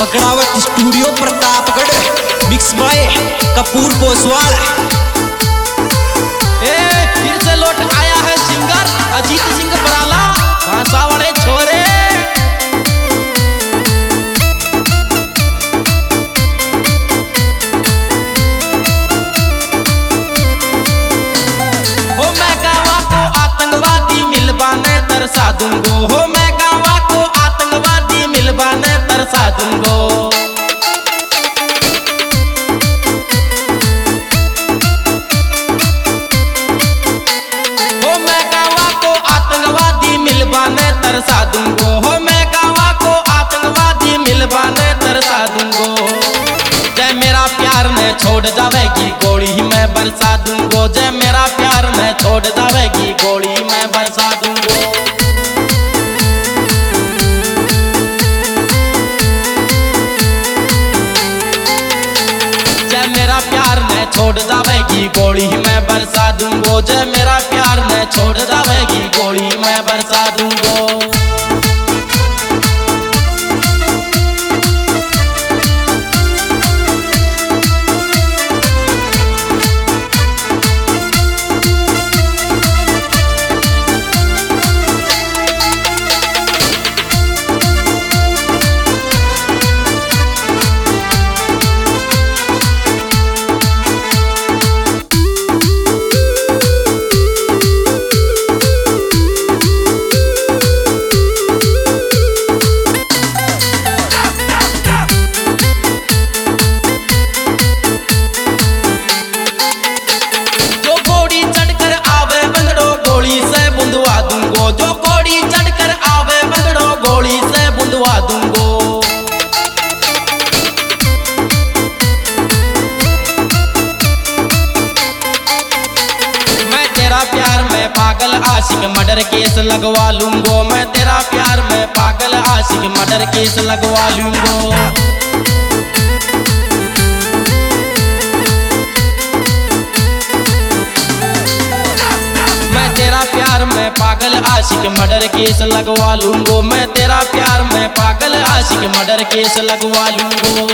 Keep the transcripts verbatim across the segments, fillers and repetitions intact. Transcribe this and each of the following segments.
पकड़ावत studio Pratapgarh, mix by Kapoor Poswal. ए फिर से लौट आया है सिंगर अजीत सिंह बराला, भाषा वाले छोरे। हो मैं गावा को आतंकवादी मिलवाने तरसा दूंगो, हो मैं गावा को आतंकवादी मिलवाने तरसा दूंगो। तरसा दूंगो, हो मैं गावा को आतंकवादी मिलवाने तरसा दूंगो। जय मेरा प्यार न छोड़ जावेगी गोली मैं बरसा दूंगो, जय मेरा प्यार न छोड़ जावेगी गोली मैं बरसा दूंगो। जय मेरा प्यार न छोड़ जावेगी गोली मैं बरसा दूंगो, जय मेरा प्यार न छोड़ जावेगी गोली मैं बरसा दूंगो। जो कोड़ी चढ़कर आवे बंदड़ो गोली से बुंदवा दूंगो। मैं तेरा प्यार में पागल आशिक मर्डर केस लगवा लूंगो, मैं तेरा प्यार में पागल आशिक मर्डर केस लगवा लूंगो। तेरा प्यार में पागल आशिक मर्डर केस लगवा लूंगो, मैं तेरा प्यार में पागल आशिक मर्डर केस लगवा लूंगो।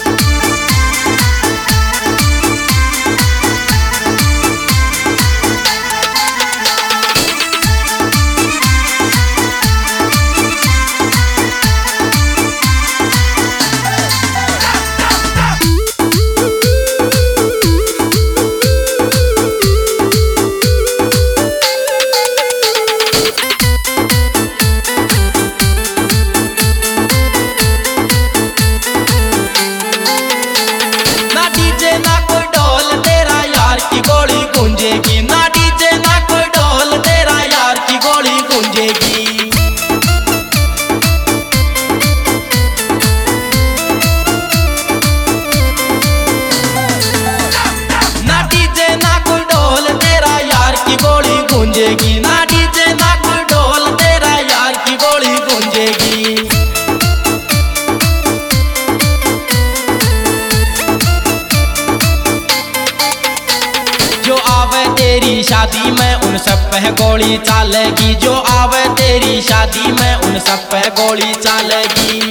ना डीजे ना कोई ढोल तेरा यार की गोली गूंजेगी। जो आवे तेरी शादी में उन सब पे गोली चालेगी, जो आवे तेरी शादी में उन सब पे गोली चालेगी।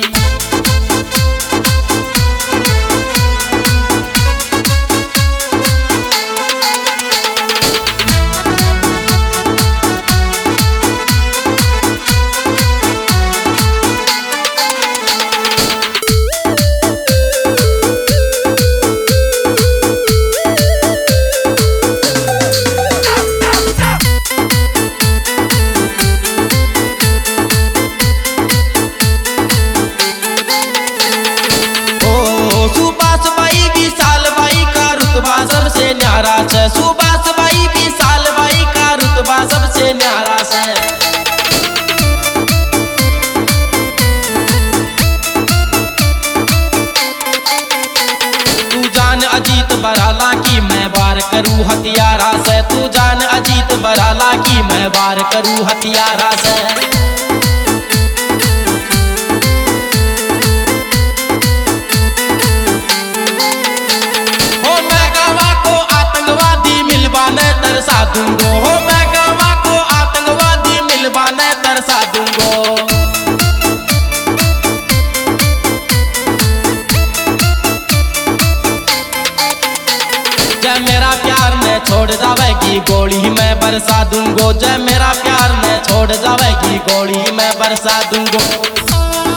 सबसे न्यारा से सुभाष भाई विशाल भाई का रुतबा सबसे न्यारा से। तू जान अजीत बराला की मैं वार करूं हथियारा से, तू जान अजीत बराला की मैं वार करूं हथियारा से। तरसा दूंगो, हो मैं गावा को आतंकवादी मिलवाने तरसा दूंगो। छोड़ जावेगी गोली मैं बरसा दूंगो। जय मेरा प्यार न छोड़ जावेगी गोली मैं बरसा दूंगो।